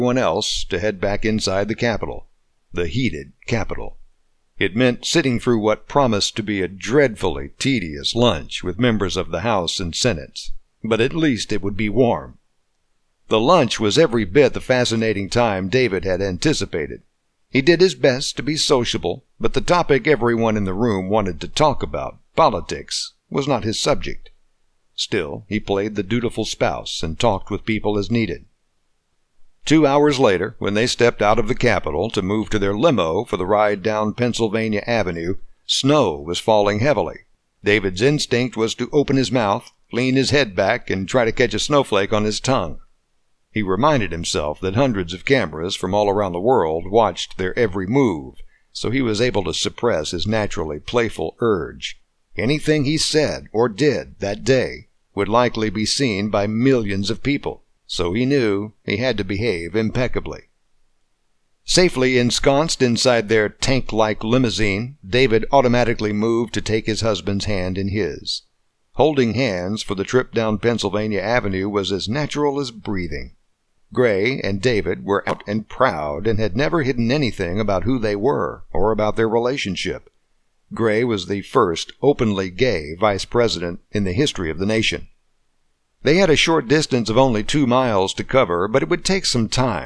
everyone else to head back inside the Capitol. The heated Capitol. It meant sitting through what promised to be a dreadfully tedious lunch with members of the House and Senate, but at least it would be warm. The lunch was every bit the fascinating time David had anticipated. He did his best to be sociable, but the topic everyone in the room wanted to talk about, politics, was not his subject. Still, he played the dutiful spouse and talked with people as needed. 2 hours later, when they stepped out of the Capitol to move to their limo for the ride down Pennsylvania Avenue, snow was falling heavily. David's instinct was to open his mouth, lean his head back, and try to catch a snowflake on his tongue. He reminded himself that hundreds of cameras from all around the world watched their every move, so he was able to suppress his naturally playful urge. Anything he said or did that day would likely be seen by millions of people, so he knew he had to behave impeccably. Safely ensconced inside their tank-like limousine, David automatically moved to take his husband's hand in his. Holding hands for the trip down Pennsylvania Avenue was as natural as breathing. Gray and David were out and proud and had never hidden anything about who they were or about their relationship. Gray was the first openly gay vice president in the history of the nation. They had a short distance of only 2 miles to cover, but it would take some time